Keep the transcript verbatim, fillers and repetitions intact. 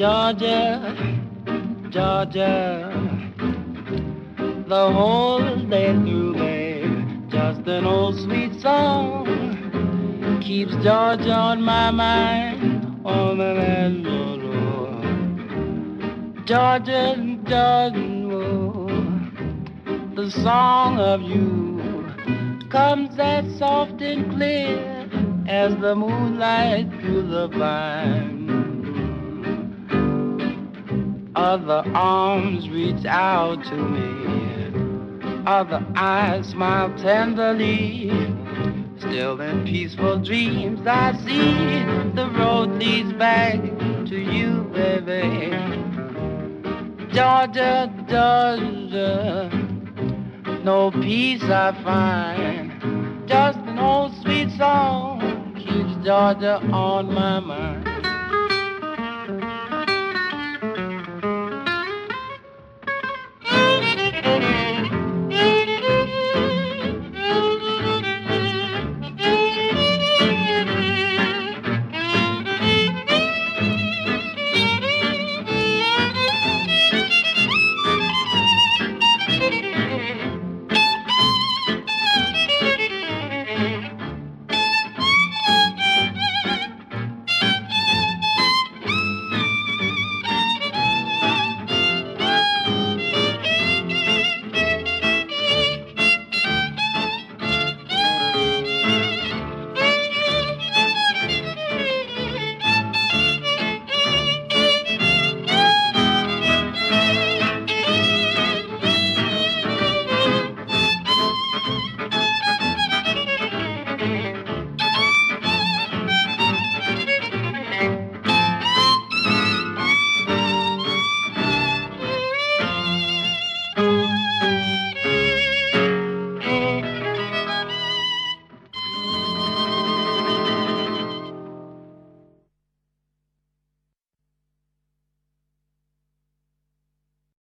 Georgia, Georgia, the whole day through, babe, just an old sweet song keeps Georgia on my mind, on my mind, oh, Lord. Georgia, Georgia, oh, the song of you comes as soft and clear as the moonlight through the vine. Other arms reach out to me, other eyes smile tenderly. Still in peaceful dreams I see the road leads back to you, baby. Georgia, Georgia, no peace I find, just an old sweet song keeps Georgia on my mind.